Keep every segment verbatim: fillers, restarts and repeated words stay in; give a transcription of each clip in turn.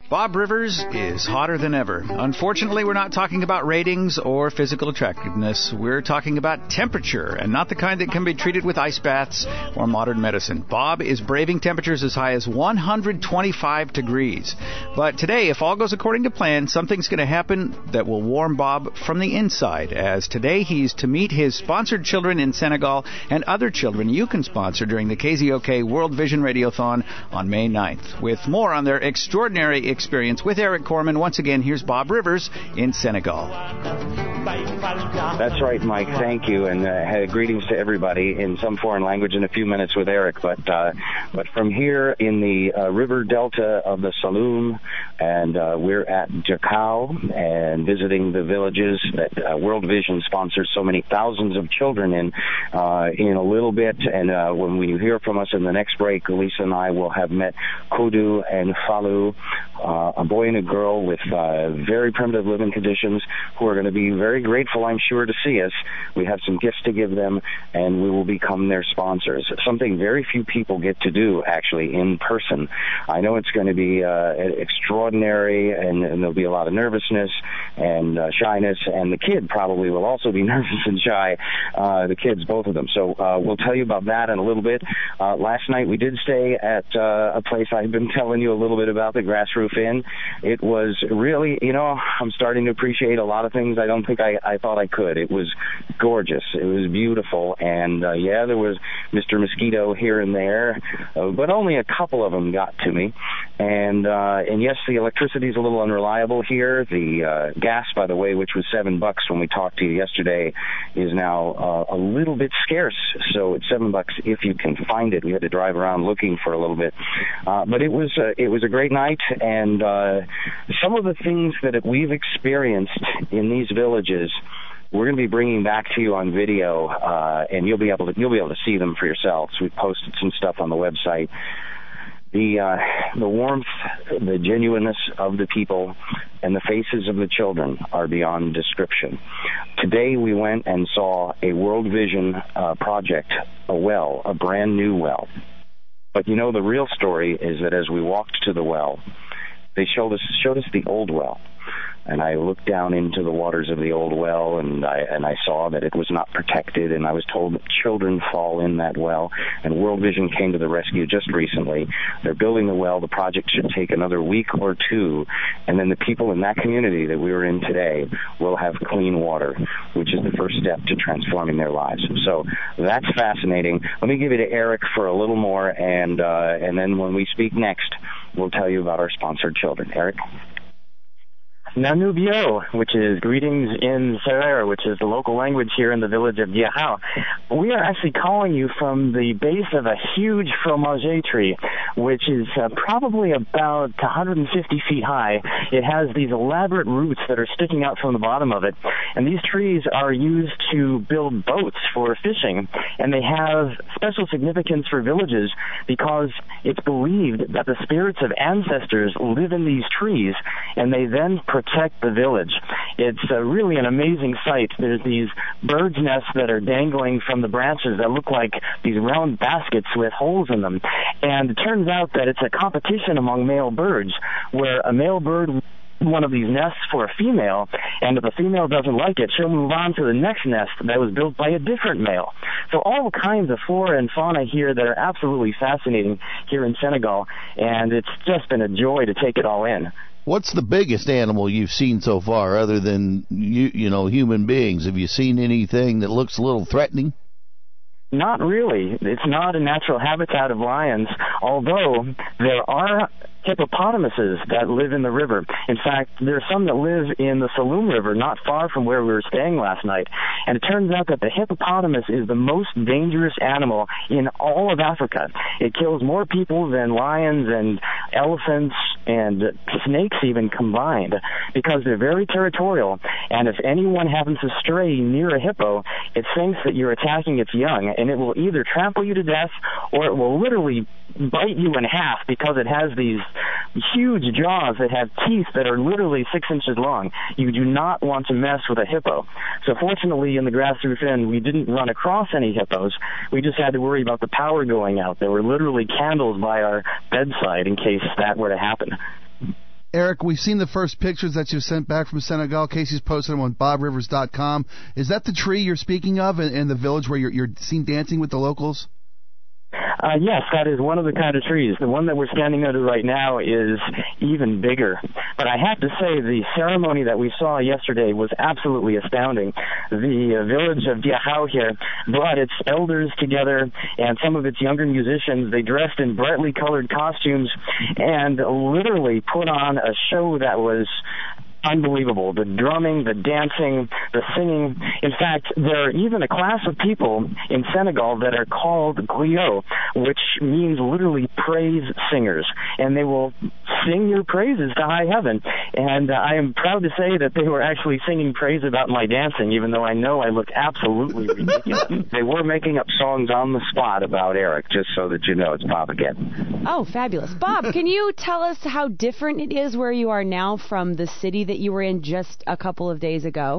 Bob Rivers is hotter than ever. Unfortunately, we're not talking about ratings or physical attractiveness. We're talking about temperature, and not the kind that can be treated with ice baths or modern medicine. Bob is braving temperatures as high as one hundred twenty-five degrees. But today, if all goes according to plan, something's going to happen that will warm Bob from the inside, as today he's to meet his sponsored children in Senegal and other children you can sponsor during the K Z O K World Vision Radiothon on May ninth. With more on their extraordinary experience with Eric Corman. Once again, here's Bob Rivers in Senegal. That's right, Mike. Thank you, and uh, greetings to everybody in some foreign language in a few minutes with Eric. But uh, but from here in the uh, river delta of the Saloum, and uh, we're at Jakau and visiting the villages that uh, World Vision sponsors so many thousands of children in uh, in a little bit. And uh, when we hear from us in the next break, Lisa and I will have met Koudou and Fallou, Uh, a boy and a girl with uh, very primitive living conditions who are going to be very grateful, I'm sure, to see us. We have some gifts to give them, and we will become their sponsors. Something very few people get to do, actually, in person. I know it's going to be uh, extraordinary, and, and there'll be a lot of nervousness and uh, shyness, and the kid probably will also be nervous and shy, uh, the kids, both of them. So uh, we'll tell you about that in a little bit. Uh, last night we did stay at uh, a place I've been telling you a little bit about, the Grassroof Inn. It was really, you know, I'm starting to appreciate a lot of things I don't think I, I thought I could. It was gorgeous. It was beautiful. And, uh, yeah, there was Mister Mosquito here and there, uh, but only a couple of them got to me. And, uh, and yes, the electricity is a little unreliable here. The uh, gas, by the way, which was seven bucks when we talked to you yesterday, is now uh, a little bit scarce. So it's seven bucks if you can find it. We had to drive around looking for a little bit. Uh, but it was, uh, it was a great night. And uh, some of the things that we've experienced in these villages, we're going to be bringing back to you on video, uh, and you'll be able to you'll be able to see them for yourselves. We've posted some stuff on the website. The uh, the warmth, the genuineness of the people, and the faces of the children are beyond description. Today we went and saw a World Vision uh, project, a well, a brand new well. But you know, the real story is that as we walked to the well, they showed us showed us the old well, and I looked down into the waters of the old well, and I and I saw that it was not protected, and I was told that children fall in that well, and World Vision came to the rescue just recently. They're building the well. The project should take another week or two, and then the people in that community that we were in today will have clean water, which is the first step to transforming their lives. So that's fascinating. Let me give you to Eric for a little more, and uh, and then when we speak next, we'll tell you about our sponsored children. Eric? Nanubio, which is greetings in Serer, which is the local language here in the village of Diahau. We are actually calling you from the base of a huge fromager tree, which is uh, probably about one hundred fifty feet high. It has these elaborate roots that are sticking out from the bottom of it, and these trees are used to build boats for fishing, and they have special significance for villages because it's believed that the spirits of ancestors live in these trees, and they then protect protect the village. It's uh, really an amazing sight. There's these birds' nests that are dangling from the branches that look like these round baskets with holes in them. And it turns out that it's a competition among male birds, where a male bird one of these nests for a female, and if the female doesn't like it, she'll move on to the next nest that was built by a different male. So all kinds of flora and fauna here that are absolutely fascinating here in Senegal, and it's just been a joy to take it all in. What's the biggest animal you've seen so far, other than you, you know, human beings? Have you seen anything that looks a little threatening? Not really. It's not a natural habitat of lions, although there are hippopotamuses that live in the river. In fact, there are some that live in the Saloum River, not far from where we were staying last night. And it turns out that the hippopotamus is the most dangerous animal in all of Africa. It kills more people than lions and elephants and snakes even combined, because they're very territorial. And if anyone happens to stray near a hippo, it thinks that you're attacking its young, and it will either trample you to death or it will literally bite you in half, because it has these huge jaws that have teeth that are literally six inches long. You do not want to mess with a hippo. So fortunately, in the Grassroof Inn, we didn't run across any hippos. We just had to worry about the power going out. There were literally candles by our bedside in case that were to happen. Eric, we've seen the first pictures that you've sent back from Senegal. Casey's posted them on bob rivers dot com. Is that the tree you're speaking of in, in the village where you're, you're seen dancing with the locals? Uh, yes, that is one of the kind of trees. The one that we're standing under right now is even bigger. But I have to say, the ceremony that we saw yesterday was absolutely astounding. The uh, village of Diahao here brought its elders together and some of its younger musicians. They dressed in brightly colored costumes and literally put on a show that was unbelievable. The drumming, the dancing, the singing. In fact, there are even a class of people in Senegal that are called griot, which means literally praise singers. And they will sing your praises to high heaven. And uh, I am proud to say that they were actually singing praise about my dancing, even though I know I looked absolutely ridiculous. They were making up songs on the spot about Eric, just so that you know. It's Bob again. Oh, fabulous. Bob, can you tell us how different it is where you are now from the city that you were in just a couple of days ago?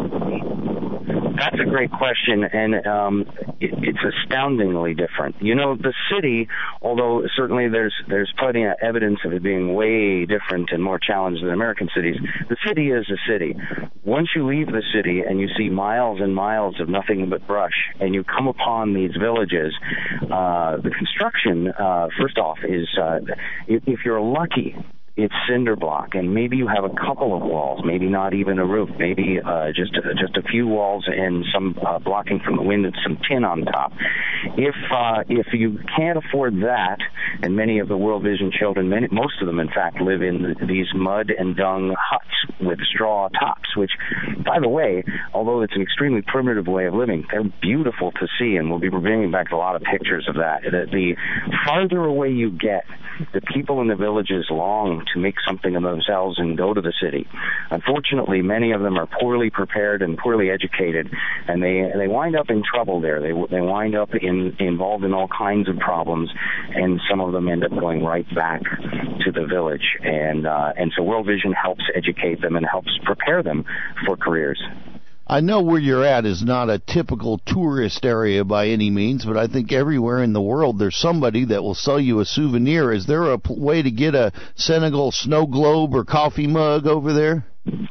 That's a great question, and um, it, it's astoundingly different. You know, the city, although certainly there's there's plenty of evidence of it being way different and more challenged than American cities, the city is a city. Once you leave the city and you see miles and miles of nothing but brush, and you come upon these villages, uh, the construction, uh, first off, is uh, if, if you're lucky, it's cinder block, and maybe you have a couple of walls, maybe not even a roof, maybe uh, just uh, just a few walls and some uh, blocking from the wind and some tin on top. If uh, if you can't afford that, and many of the World Vision children, many, most of them in fact, live in these mud and dung huts with straw tops, which, by the way, although it's an extremely primitive way of living, they're beautiful to see, and we'll be bringing back a lot of pictures of that. The, the farther away you get, the people in the villages long to make something of themselves and go to the city. Unfortunately, many of them are poorly prepared and poorly educated, and they they wind up in trouble there. They they wind up in involved in all kinds of problems, and some of them end up going right back to the village. And uh, and so World Vision helps educate them and helps prepare them for careers. I know where you're at is not a typical tourist area by any means, but I think everywhere in the world there's somebody that will sell you a souvenir. Is there a p- way to get a Senegal snow globe or coffee mug over there?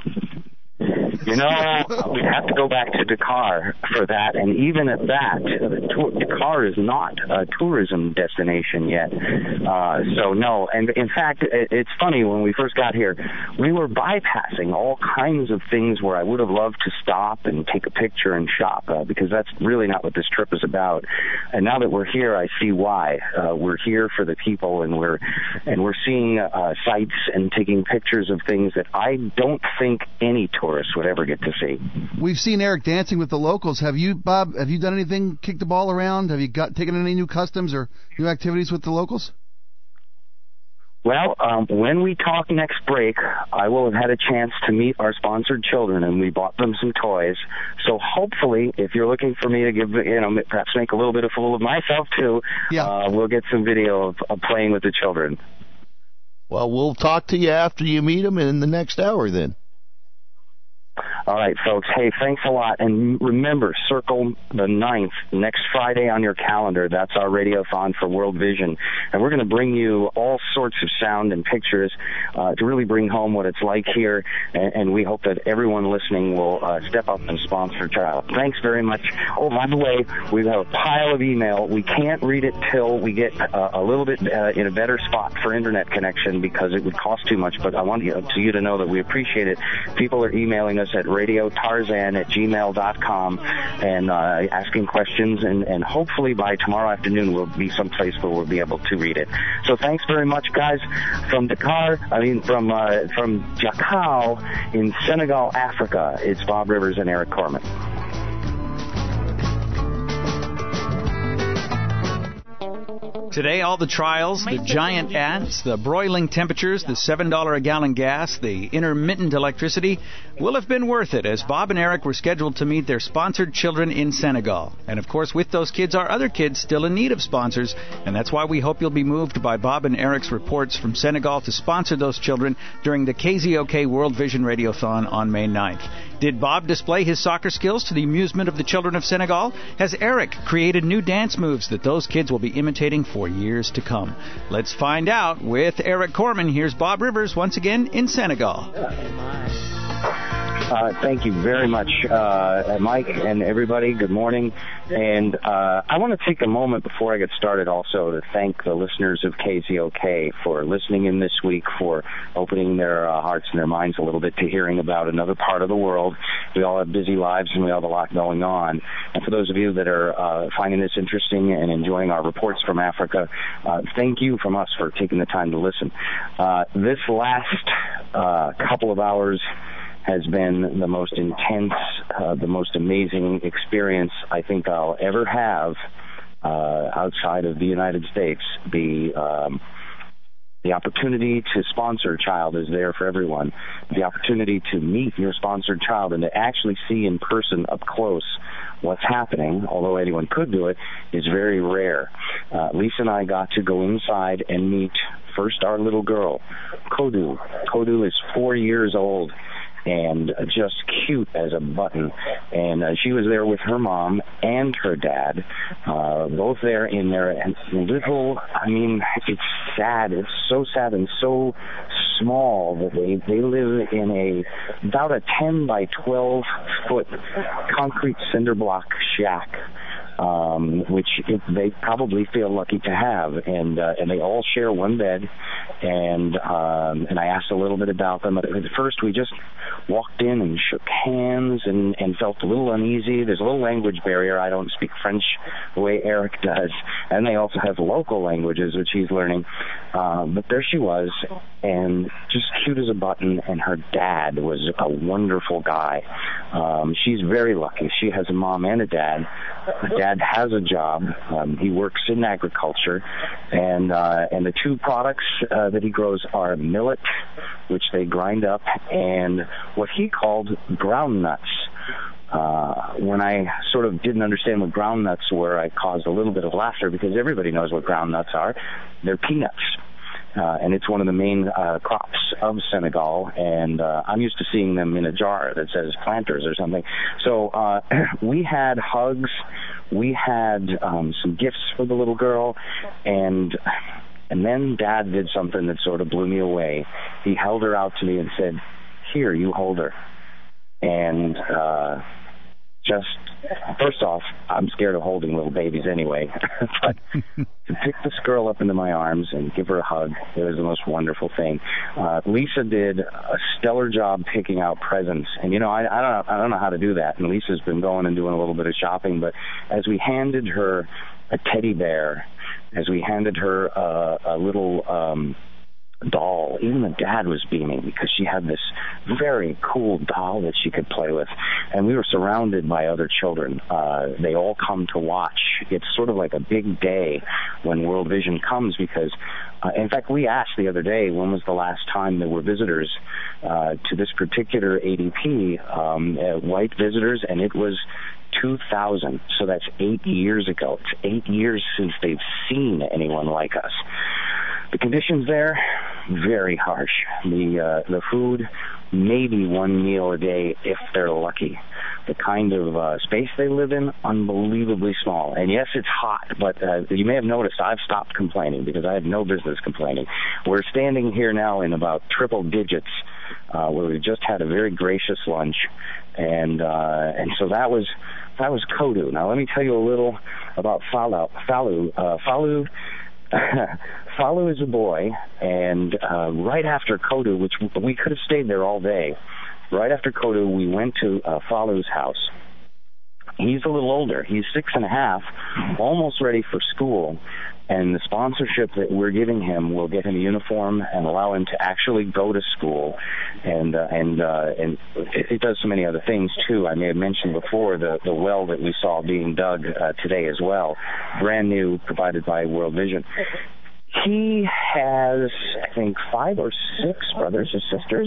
You know, we'd have to go back to Dakar for that, and even at that, Dakar is not a tourism destination yet. Uh, so, no, and in fact, it's funny, when we first got here, we were bypassing all kinds of things where I would have loved to stop and take a picture and shop, uh, because that's really not what this trip is about. And now that we're here, I see why. Uh, we're here for the people, and we're and we're seeing uh, sights and taking pictures of things that I don't think any tourist would ever get to see. We've seen Eric dancing with the locals. Have you, Bob, have you done anything, kicked the ball around? Have you got taken any new customs or new activities with the locals? Well, um, when we talk next break, I will have had a chance to meet our sponsored children, and we bought them some toys. So hopefully, if you're looking for me to give, you know, perhaps make a little bit of a fool of myself too, yeah. uh, we'll get some video of, of playing with the children. Well, we'll talk to you after you meet them in the next hour then. All right, folks. Hey, thanks a lot. And remember, circle the ninth next Friday on your calendar. That's our radiothon for World Vision. And we're going to bring you all sorts of sound and pictures uh, to really bring home what it's like here. And, and we hope that everyone listening will uh, step up and sponsor a child. Thanks very much. Oh, by the way, we have a pile of email. We can't read it till we get uh, a little bit uh, in a better spot for internet connection, because it would cost too much. But I want you, to you to know that we appreciate it. People are emailing us at radio tarzan at gmail dot com and uh, asking questions, and, and hopefully by tomorrow afternoon we'll be someplace where we'll be able to read it. So thanks very much, guys. From Dakar, I mean from uh, from Diahao in Senegal, Africa, it's Bob Rivers and Eric Corman. Today, all the trials, the giant ants, the broiling temperatures, the seven dollars a gallon gas, the intermittent electricity will have been worth it, as Bob and Eric were scheduled to meet their sponsored children in Senegal. And of course, with those kids are other kids still in need of sponsors, and that's why we hope you'll be moved by Bob and Eric's reports from Senegal to sponsor those children during the K Z O K World Vision Radiothon on May ninth. Did Bob display his soccer skills to the amusement of the children of Senegal? Has Eric created new dance moves that those kids will be imitating for years to come? Let's find out with Eric Corman. Here's Bob Rivers once again in Senegal. Uh, thank you very much, uh, Mike and everybody. Good morning. And uh, I want to take a moment before I get started also to thank the listeners of K Z O K for listening in this week, for opening their uh, hearts and their minds a little bit to hearing about another part of the world. We all have busy lives and we all have a lot going on. And for those of you that are uh, finding this interesting and enjoying our reports from Africa, uh, thank you from us for taking the time to listen. Uh, this last uh, couple of hours has been the most intense, uh, the most amazing experience I think I'll ever have uh, outside of the United States. The um, the opportunity to sponsor a child is there for everyone. The opportunity to meet your sponsored child and to actually see in person up close what's happening, although anyone could do it, is very rare. Uh, Lisa and I got to go inside and meet first our little girl, Kodu. Kodu is four years old and just cute as a button. And uh, she was there with her mom and her dad, uh, both there in their little, I mean, it's sad. It's so sad and so small that they, they live in a about a ten by twelve foot concrete cinder block shack. Um, which it, they probably feel lucky to have, and uh, and they all share one bed, and um, and I asked a little bit about them. At first, we just walked in and shook hands and, and felt a little uneasy. There's a little language barrier. I don't speak French the way Eric does, and they also have local languages which he's learning. Um, but there she was, and just cute as a button. And her dad was a wonderful guy. Um, she's very lucky. She has a mom and a dad. The dad has a job. Um, he works in agriculture, and uh, and the two products uh, that he grows are millet, which they grind up, and what he called ground nuts. Uh, when I sort of didn't understand what ground nuts were, I caused a little bit of laughter because everybody knows what ground nuts are. They're peanuts. Uh, and it's one of the main uh, crops of Senegal, and uh, I'm used to seeing them in a jar that says planters or something. So uh, we had hugs, we had um, some gifts for the little girl, and and then Dad did something that sort of blew me away. He held her out to me and said, "Here, you hold her." And uh, just, first off, I'm scared of holding little babies anyway. But to pick this girl up into my arms and give her a hug, it was the most wonderful thing. Uh, Lisa did a stellar job picking out presents. And, you know, I, I, don't know, I don't know how to do that. And Lisa's been going and doing a little bit of shopping. But as we handed her a teddy bear, as we handed her uh, a little um doll, even the dad was beaming because she had this very cool doll that she could play with, and we were surrounded by other children. Uh, they all come to watch. It's sort of like a big day when World Vision comes because, uh, in fact, we asked the other day when was the last time there were visitors uh, to this particular A D P, um, uh, white visitors, and it was two thousand. So that's eight years ago. It's eight years since they've seen anyone like us. The conditions there, very harsh. The uh, the food, maybe one meal a day if they're lucky. The kind of uh, space they live in, unbelievably small. And yes, it's hot, but uh, you may have noticed I've stopped complaining because I had no business complaining. We're standing here now in about triple digits, uh, where we just had a very gracious lunch, and uh, and so that was that was Kodu. Now let me tell you a little about Falu. Falu. Uh, Falu. Falu is a boy, and uh, right after Kodu, which we could have stayed there all day, right after Kodu, we went to uh, Falu's house. He's a little older. He's six and a half, almost ready for school, and the sponsorship that we're giving him will get him a uniform and allow him to actually go to school, and uh, and uh, and it, it does so many other things too. I may have mentioned before the the well that we saw being dug uh, today as well, brand new, provided by World Vision. He has, I think, five or six brothers or sisters.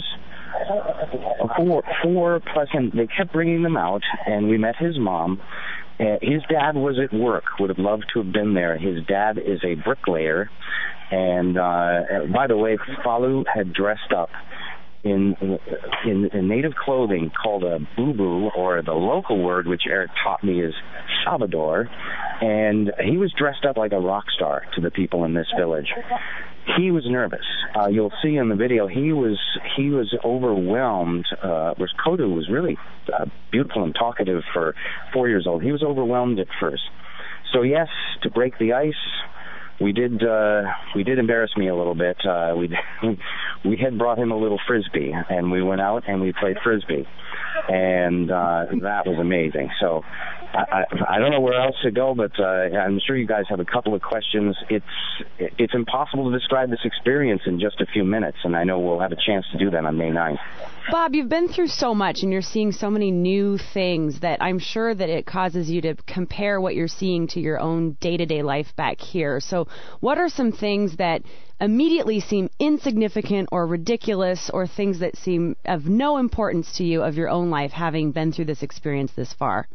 Four, four plus, and they kept bringing them out, and we met his mom. Uh, his dad was at work, would have loved to have been there. His dad is a bricklayer, and uh, by the way, Falu had dressed up in, in in native clothing called a boo-boo, or the local word, which Eric taught me, is Salvador, and he was dressed up like a rock star to the people in this village. He was nervous. Uh, you'll see in the video, he was he was overwhelmed. Uh, whereas Kodu was really uh, beautiful and talkative for four years old. He was overwhelmed at first. So yes, to break the ice, we did uh, we did embarrass me a little bit. Uh, we we had brought him a little frisbee, and we went out and we played frisbee, and uh, that was amazing. So I, I, I don't know where else to go, but uh, I'm sure you guys have a couple of questions. It's it's impossible to describe this experience in just a few minutes, and I know we'll have a chance to do that on May ninth. Bob, you've been through so much, and you're seeing so many new things that I'm sure that it causes you to compare what you're seeing to your own day-to-day life back here. So what are some things that immediately seem insignificant or ridiculous, or things that seem of no importance to you of your own life, having been through this experience this far?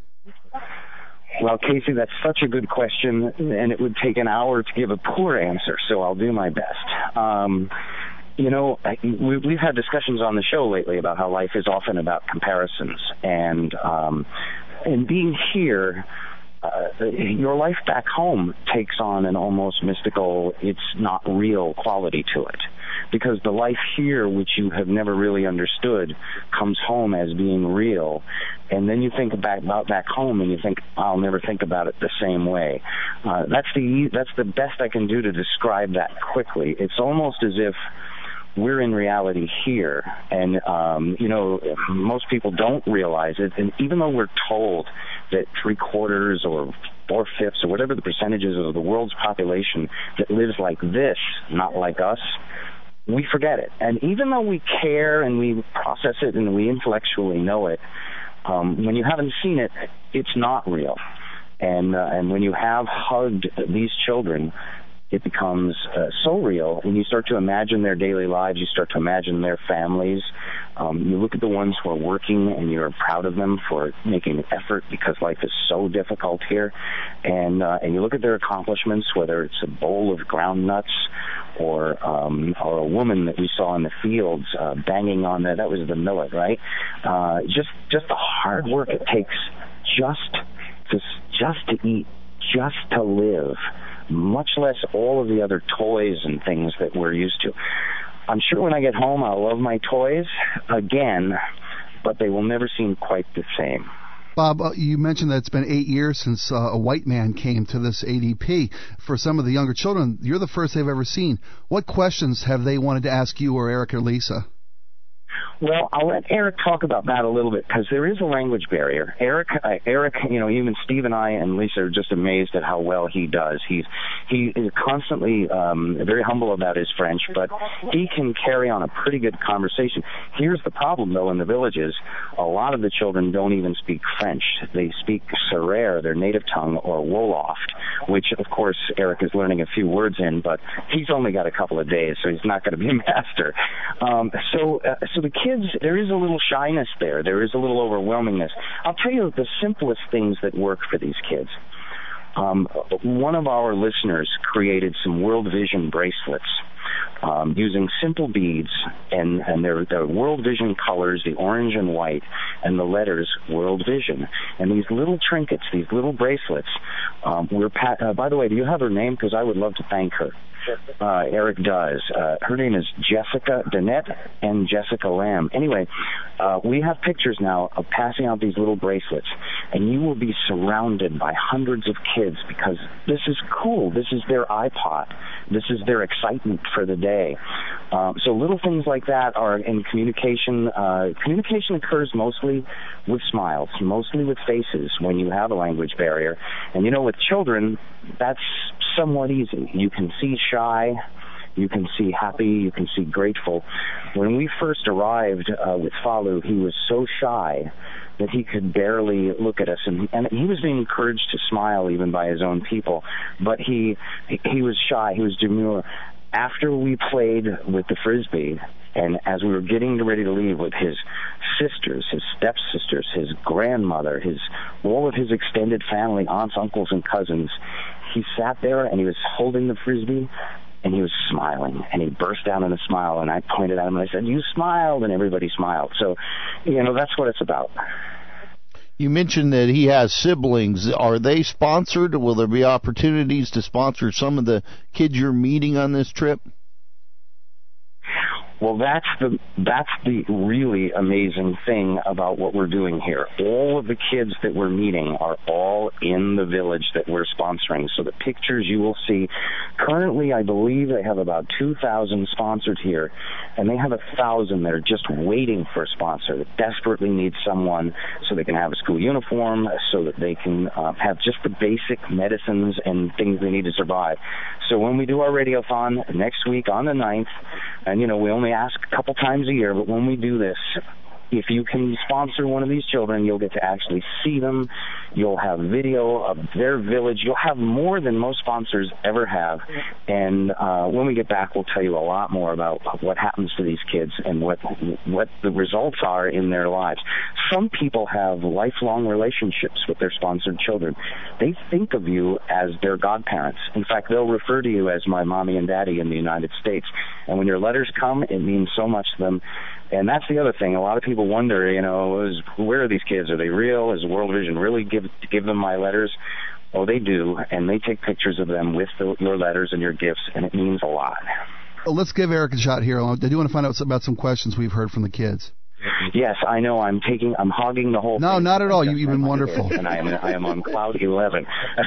Well, Casey, that's such a good question, and it would take an hour to give a poor answer, so I'll do my best. Um, you know, we, we've had discussions on the show lately about how life is often about comparisons, and um, and being here, uh, your life back home takes on an almost mystical, it's not real quality to it. Because the life here, which you have never really understood, comes home as being real. And then you think back about back home, and you think, I'll never think about it the same way. Uh, that's the that's the best I can do to describe that quickly. It's almost as if we're in reality here, and um, you know, most people don't realize it. And even though we're told that three quarters or four fifths or whatever the percentages of the world's population that lives like this, not like us, we forget it. And even though we care and we process it and we intellectually know it, um, when you haven't seen it, it's not real. And uh, and when you have hugged these children, it becomes uh, so real, and you start to imagine their daily lives, you start to imagine their families. Um, you look at the ones who are working, and you're proud of them for making an effort, because life is so difficult here. And uh, and you look at their accomplishments, whether it's a bowl of ground nuts or um, or a woman that we saw in the fields uh, banging on the, that was the millet, right? Uh, just just the hard work it takes just to just to eat, just to live, much less all of the other toys and things that we're used to. I'm sure when I get home I'll love my toys again, but they will never seem quite the same. Bob, uh, you mentioned that it's been eight years since uh, a white man came to this A D P. For some of the younger children, you're the first they've ever seen. What questions have they wanted to ask you or Eric or Lisa? Well, I'll let Eric talk about that a little bit, because there is a language barrier. Eric, uh, Eric, you know, even Steve and I and Lisa are just amazed at how well he does. He's he is constantly um, very humble about his French, but he can carry on a pretty good conversation. Here's the problem, though, in the villages, a lot of the children don't even speak French. They speak Serer, their native tongue, or Wolof, which, of course, Eric is learning a few words in, but he's only got a couple of days, so he's not going to be a master. Um, so, uh, so the kids, there is a little shyness there. There is a little overwhelmingness. I'll tell you the simplest things that work for these kids. Um, one of our listeners created some World Vision bracelets um, using simple beads, and, and they're, they're World Vision colors, the orange and white, and the letters World Vision. And these little trinkets, these little bracelets, um, we're pa- uh, by the way, do you have her name? Because I would love to thank her. Uh, Eric does. Uh, her name is Jessica Danette and Jessica Lamb. Anyway, uh, we have pictures now of passing out these little bracelets, and you will be surrounded by hundreds of kids, because this is cool. This is their iPod. This is their excitement for the day. Um, so little things like that are in communication. Uh, communication occurs mostly with smiles, mostly with faces when you have a language barrier. And, you know, with children, that's somewhat easy. You can see shy, you can see happy, you can see grateful. When we first arrived uh, with Falu, he was so shy that he could barely look at us, and, and he was being encouraged to smile even by his own people, but he he was shy, he was demure. After we played with the Frisbee, and as we were getting ready to leave with his sisters, his stepsisters, his grandmother, his all of his extended family, aunts, uncles, and cousins, he sat there and he was holding the Frisbee, and he was smiling, and he burst out in a smile, and I pointed at him and I said, "You smiled," and everybody smiled. So, you know, that's what it's about. You mentioned that he has siblings. Are they sponsored? Will there be opportunities to sponsor some of the kids you're meeting on this trip? Well, that's the that's the really amazing thing about what we're doing here. All of the kids that we're meeting are all in the village that we're sponsoring. So the pictures you will see, currently I believe they have about two thousand sponsored here, and they have a thousand that are just waiting for a sponsor that desperately needs someone so they can have a school uniform, so that they can uh, have just the basic medicines and things they need to survive. So when we do our radiothon next week on the ninth, and you know, we only ask a couple times a year, but when we do this, if you can sponsor one of these children, you'll get to actually see them. You'll have video of their village. You'll have more than most sponsors ever have. And uh, when we get back, we'll tell you a lot more about what happens to these kids and what what the results are in their lives. Some people have lifelong relationships with their sponsored children. They think of you as their godparents. In fact, they'll refer to you as my mommy and daddy in the United States. And when your letters come, it means so much to them. And that's the other thing. A lot of people wonder, you know, is, where are these kids? Are they real? Is World Vision really give give them my letters? Oh, they do, and they take pictures of them with the, your letters and your gifts, and it means a lot. Well, let's give Eric a shot here. I do want to find out about some questions we've heard from the kids. Yes, I know. I'm taking. I'm hogging the whole. No, thing. not at all. You, you've been wonderful. And I am. I am on cloud eleven.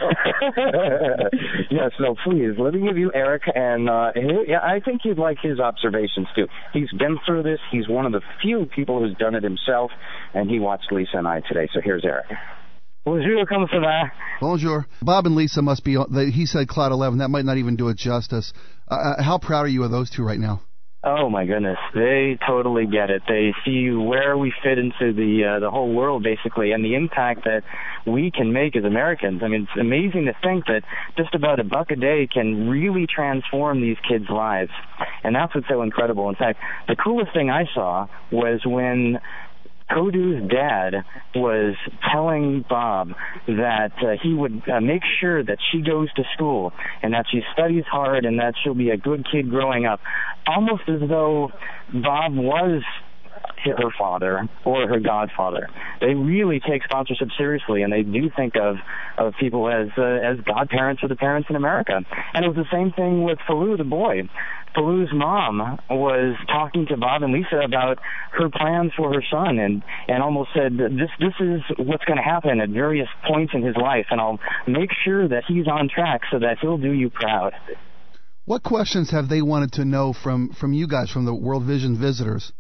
Yes. No, please let me give you Eric, and uh, yeah, I think you'd like his observations too. He's been through this. He's one of the few people who's done it himself, and he watched Lisa and I today. So here's Eric. Bonjour, comment ça va? Bonjour. Bob and Lisa must be. He said cloud eleven. That might not even do it justice. Uh, how proud are you of those two right now? Oh my goodness, they totally get it. They see where we fit into the uh, the whole world, basically, and the impact that we can make as Americans. I mean, it's amazing to think that just about a buck a day can really transform these kids' lives, and that's what's so incredible. In fact, the coolest thing I saw was when Kodu's dad was telling Bob that uh, he would uh, make sure that she goes to school and that she studies hard and that she'll be a good kid growing up, almost as though Bob was her father or her godfather. They really take sponsorship seriously, and they do think of, of people as uh, as godparents or the parents in America. And it was the same thing with Falou, the boy. Falou's mom was talking to Bob and Lisa about her plans for her son, and, and almost said, this this is what's going to happen at various points in his life, and I'll make sure that he's on track so that he'll do you proud. What questions have they wanted to know from, from you guys, from the World Vision visitors?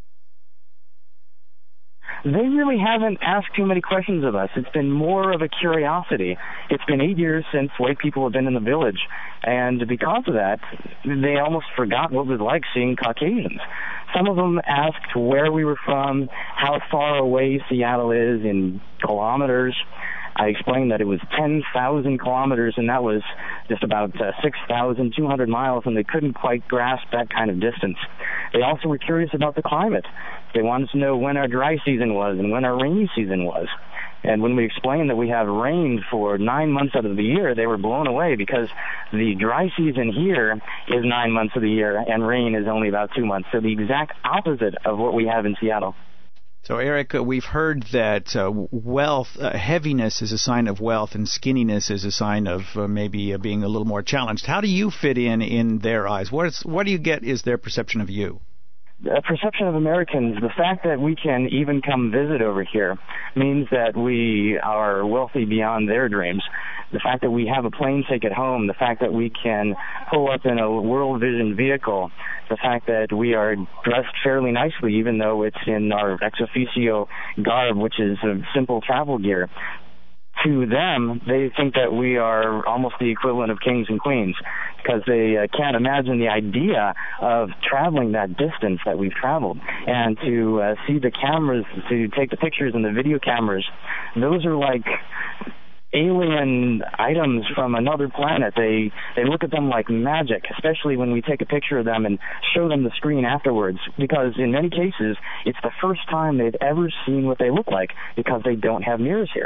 They really haven't asked too many questions of us. It's been more of a curiosity. It's been eight years since white people have been in the village, and because of that, they almost forgot what it was like seeing Caucasians. Some of them asked where we were from, how far away Seattle is in kilometers. I explained that it was ten thousand kilometers, and that was just about uh, six thousand two hundred miles, and they couldn't quite grasp that kind of distance. They also were curious about the climate. They wanted to know when our dry season was and when our rainy season was. And when we explained that we have rain for nine months out of the year, they were blown away because the dry season here is nine months of the year and rain is only about two months. So the exact opposite of what we have in Seattle. So, Eric, uh, we've heard that uh, wealth, uh, heaviness is a sign of wealth, and skinniness is a sign of uh, maybe uh, being a little more challenged. How do you fit in in their eyes? What, is, what do you get is their perception of you? The perception of Americans, the fact that we can even come visit over here means that we are wealthy beyond their dreams. The fact that we have a plane ticket home, the fact that we can pull up in a World Vision vehicle, the fact that we are dressed fairly nicely even though it's in our ex officio garb, which is a simple travel gear. To them, they think that we are almost the equivalent of kings and queens because they uh, can't imagine the idea of traveling that distance that we've traveled. And to uh, see the cameras, to take the pictures and the video cameras, those are like alien items from another planet. They they look at them like magic, especially when we take a picture of them and show them the screen afterwards, because in many cases, it's the first time they've ever seen what they look like because they don't have mirrors here.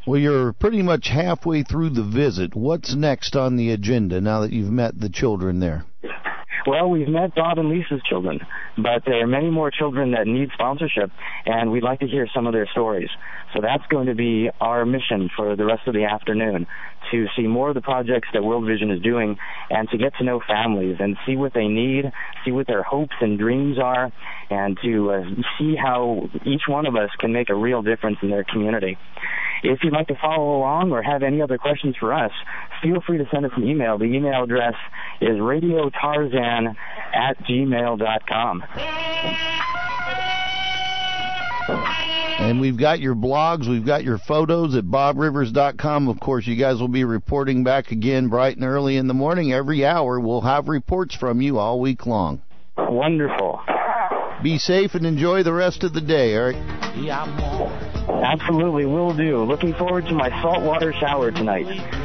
Well, you're pretty much halfway through the visit. What's next on the agenda now that you've met the children there? Well, we've met Bob and Lisa's children, but there are many more children that need sponsorship, and we'd like to hear some of their stories. So that's going to be our mission for the rest of the afternoon, to see more of the projects that World Vision is doing and to get to know families and see what they need, see what their hopes and dreams are, and to uh, see how each one of us can make a real difference in their community. If you'd like to follow along or have any other questions for us, feel free to send us an email. The email address is radiotarzan at gmail dot com. And we've got your blogs, we've got your photos at bob rivers dot com. Of course, you guys will be reporting back again bright and early in the morning. Every hour we'll have reports from you all week long. Wonderful. Be safe and enjoy the rest of the day, Eric. Absolutely, will do. Looking forward to my saltwater shower tonight.